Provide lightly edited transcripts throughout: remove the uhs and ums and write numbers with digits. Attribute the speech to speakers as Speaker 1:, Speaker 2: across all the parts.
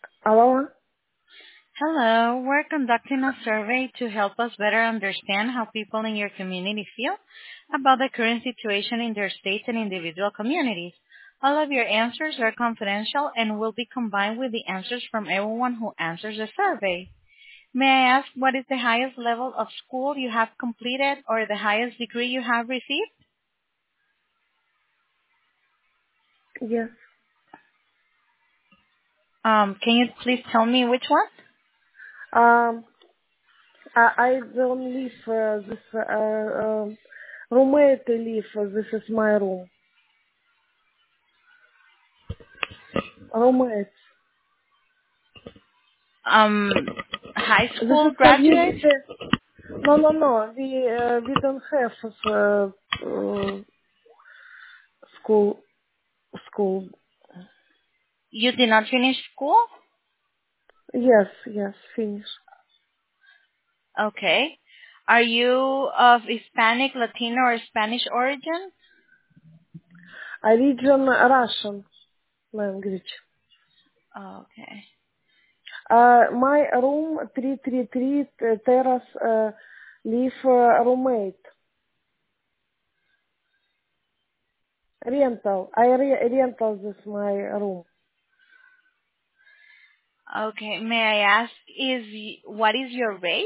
Speaker 1: Hello?
Speaker 2: Hello, we're conducting a survey to help us better understand how people in your community feel about the current situation in their states and individual communities. All of your answers are confidential and will be combined with the answers from everyone who answers the survey. May I ask what is the highest level of school you have completed or the highest degree you have received?
Speaker 1: Yes.
Speaker 2: Can you please tell me which one?
Speaker 1: Um, I don't leave this roommate leave. This is my room. Roommate.
Speaker 2: Um, High
Speaker 1: This
Speaker 2: school
Speaker 1: is
Speaker 2: graduate?
Speaker 1: no. We don't have school school.
Speaker 2: You did not finish school?
Speaker 1: Yes, finish.
Speaker 2: Okay. Are you of Hispanic, Latino, or Spanish origin?
Speaker 1: I region Russian language.
Speaker 2: Okay.
Speaker 1: My room 333 terrace live roommate. Rental. Rental this my room.
Speaker 2: Okay. May I ask, what is your race?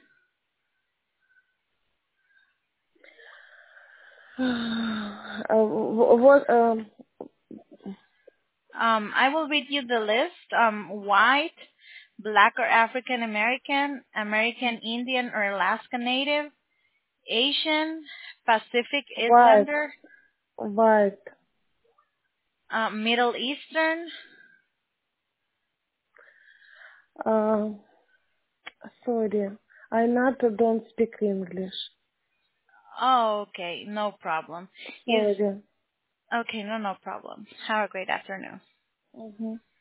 Speaker 1: What?
Speaker 2: I will read you the list. White, Black or African American, American Indian or Alaska Native, Asian, Pacific
Speaker 1: White.
Speaker 2: Islander,
Speaker 1: White.
Speaker 2: Middle Eastern.
Speaker 1: Uh, Sorry. I not don't speak English.
Speaker 2: Oh, okay. No problem. Is
Speaker 1: Sorry.
Speaker 2: okay. No problem. Have a great afternoon.
Speaker 1: Mm-hmm.